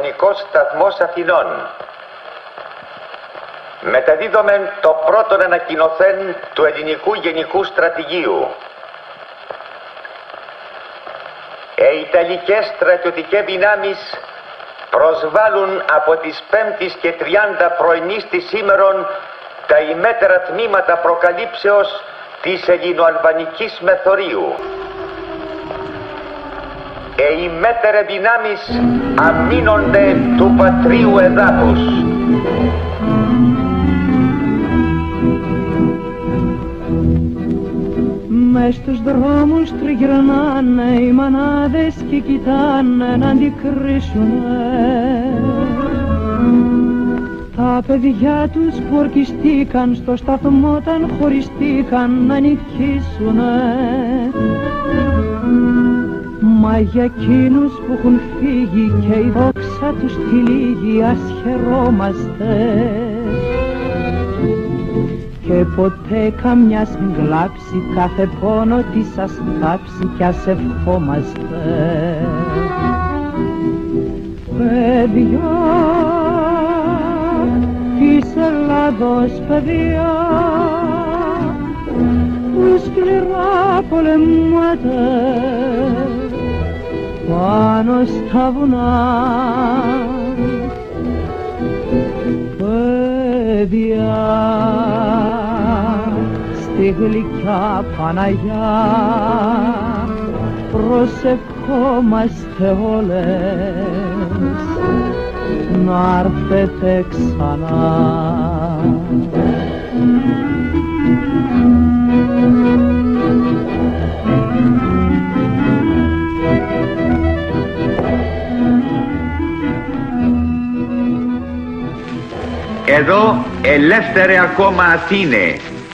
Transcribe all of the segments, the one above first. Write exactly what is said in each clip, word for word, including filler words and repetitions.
ραδιοφωνικός σταθμός Αθηνών. Μεταδίδομεν το πρώτον ανακοινωθέν του ελληνικού γενικού στρατηγίου. Οι Ιταλικές στρατιωτικές δυνάμεις προσβάλλουν από τις πέμπτης και τριάντα πρωινής της σήμερον τα ημέτερα τμήματα προκαλύψεως της ελληνοαλβανικής μεθορίου. Οι ημέτερε δυνάμεις αμήνονται του πατρίου εδάφους. Μες στους δρόμους τριγυρνάνε οι μανάδες και κοιτάνε να αντικρίσουνε τα παιδιά τους που ορκιστήκαν στο σταθμό όταν χωριστήκαν να νικήσουνε. Μα για εκείνους που έχουν φύγει και η δόξα τους τυλίγει ας χαιρόμαστε και ποτέ καμιάς μην κλάψει κάθε πόνο της ας κάψει κι ας ευχόμαστε. Παιδιά της Ελλάδος, παιδιά που σκληρά πολεμάτε πάνω στα βουνά, παιδιά στη γλυκιά Παναγιά προσευχόμαστε όλες να έρθετε ξανά. Εδώ ελεύθερε ακόμα Αθήνε,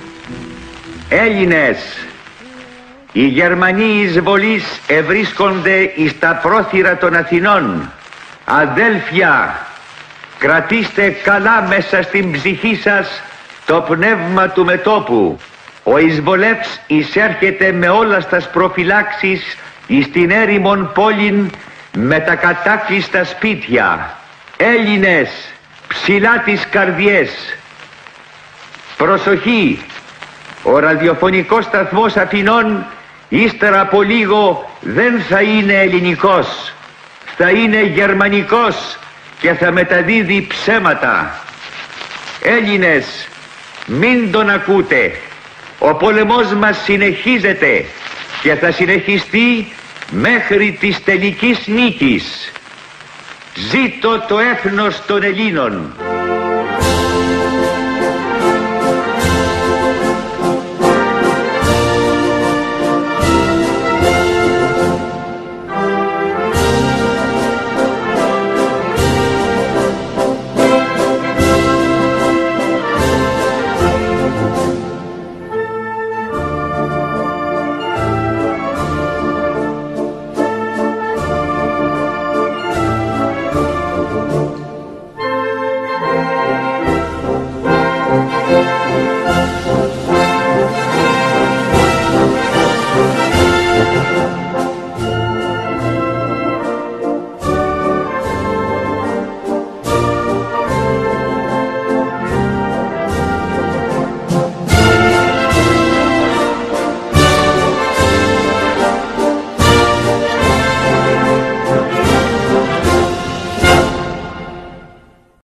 Έλληνες, οι Γερμανοί εισβολείς ευρίσκονται εις τα πρόθυρα των Αθηνών. Αδέλφια, κρατήστε καλά μέσα στην ψυχή σας το πνεύμα του μετώπου. Ο εισβολεύς εισέρχεται με όλα στας προφυλάξεις εις την έρημον πόλην με τα κατάκλειστα σπίτια. Έλληνες, ψηλά τις καρδιές. Προσοχή, ο ραδιοφωνικός σταθμός Αθηνών ύστερα από λίγο δεν θα είναι ελληνικός, θα είναι γερμανικός και θα μεταδίδει ψέματα. Έλληνες, μην τον ακούτε. Ο πόλεμος μας συνεχίζεται και θα συνεχιστεί μέχρι της τελικής νίκης. Ζήτω το έθνος των Ελλήνων.